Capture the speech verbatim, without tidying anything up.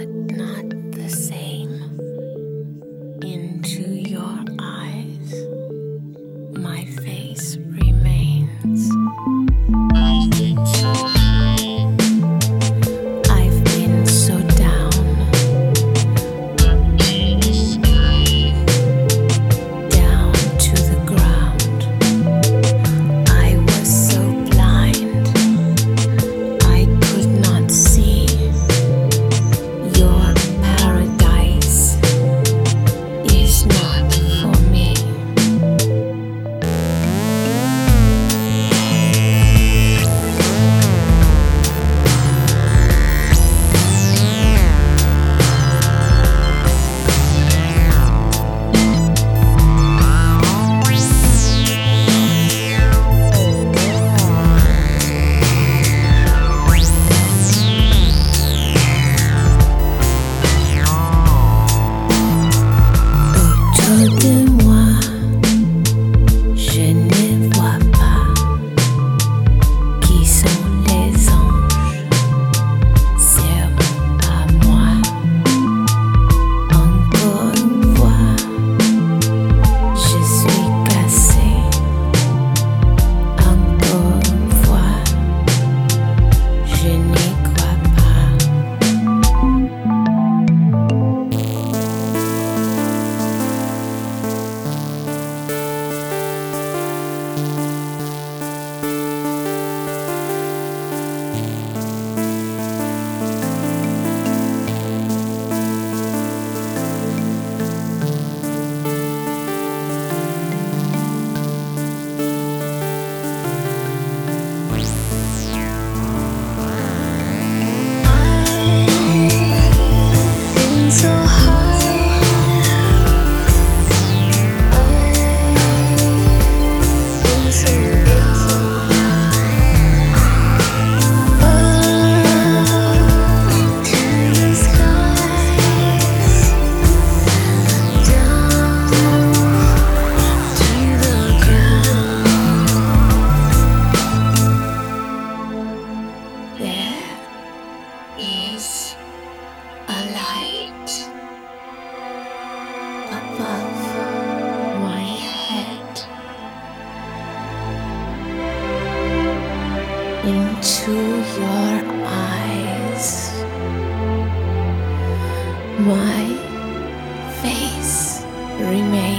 but not the same. Into your eyes, my face remains. I've been so down, down to the ground. I was so blind, I could not see. Your paradise is not for me. Autour de moi, je ne vois pas qui sont les anges, sûrement pas moi. Encore une fois, je suis cassée. Encore une fois, je n'y crois pas. Been so high, been so low, up to the skies, down to the ground. There is a light above my head. Into your eyes, my face remains.